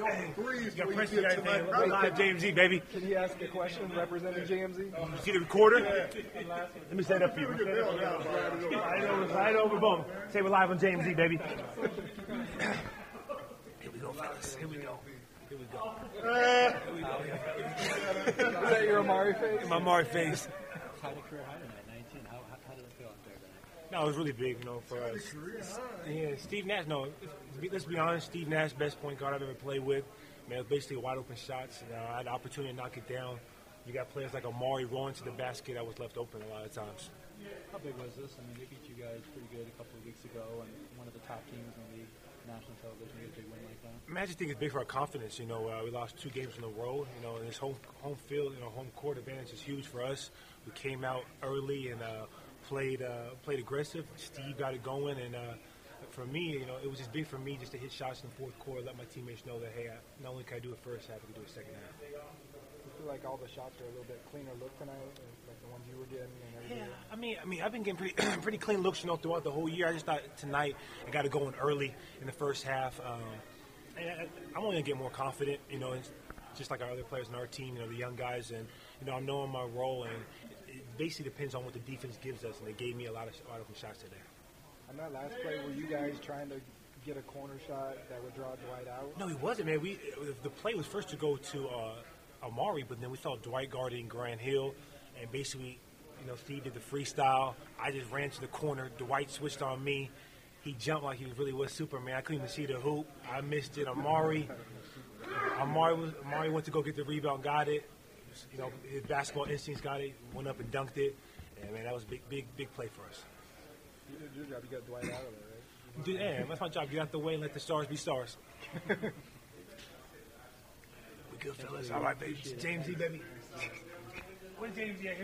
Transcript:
threes. You got when press you you get guys, to man. Live JMZ, baby. Can he ask a question representing JMZ? You see the recorder? Let me stand up for you. Right over, boom. Say we're live on JMZ, baby. Here we go, fellas. Here we go. Here we go. Is that your Amari face? My Amari face. Tied a career high tonight, 19. How did it feel out there tonight? No, it was really big, for us. Yeah, Steve Nash, let's be honest, Steve Nash, best point guard I've ever played with. Man, it was basically wide open shots. I had the opportunity to knock it down. You got players like Amari rolling to the basket that was left open a lot of times. How big was this? I mean, they beat you guys pretty good a couple of weeks ago, and one of the top teams in the league, national television, a big win like that. I just think it's big for our confidence. We lost 2 games in a row. And this home field, home court advantage is huge for us. We came out early and played aggressive. Steve got it going, and for me, it was just big for me just to hit shots in the fourth quarter, let my teammates know that, hey, not only can I do it first half, I can do it second half. I feel like all the shots are a little bit cleaner look tonight, like the ones you were getting. And everything. Yeah, I've been getting pretty clean looks, throughout the whole year. I just thought tonight I got to go in early in the first half. And I'm only gonna get more confident, just like our other players in our team, the young guys, and I'm knowing my role, and it basically depends on what the defense gives us, and they gave me a lot of shots today. On that last play, were you guys trying to get a corner shot that would draw Dwight out? No, he wasn't, man. The play was first to go to Amari, but then we saw Dwight guarding Grant Hill, and basically, Steve did the freestyle. I just ran to the corner. Dwight switched on me. He jumped like he really was Superman. I couldn't even see the hoop. I missed it. Amari went to go get the rebound, got it. His basketball instincts got it. Went up and dunked it. And man, that was a big play for us. You did your job. You got Dwight out of there, right? Yeah, that's my job. Get out the way and let the stars be stars. We good, fellas. All right, baby. James E, baby. Where's James E?